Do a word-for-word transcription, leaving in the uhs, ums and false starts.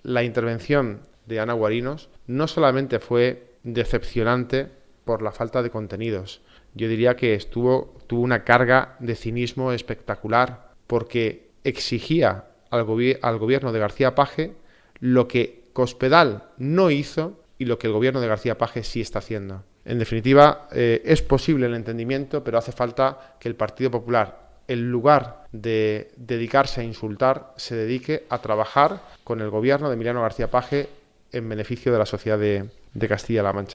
la intervención de Ana Guarinos no solamente fue decepcionante por la falta de contenidos, yo diría que estuvo, tuvo una carga de cinismo espectacular porque exigía al, gobi- al gobierno de García Paje lo que Cospedal no hizo y lo que el gobierno de García Paje sí está haciendo. En definitiva, eh, es posible el entendimiento, pero hace falta que el Partido Popular, en lugar de dedicarse a insultar, se dedique a trabajar con el gobierno de Emiliano García Paje en beneficio de la sociedad de, de Castilla-La Mancha.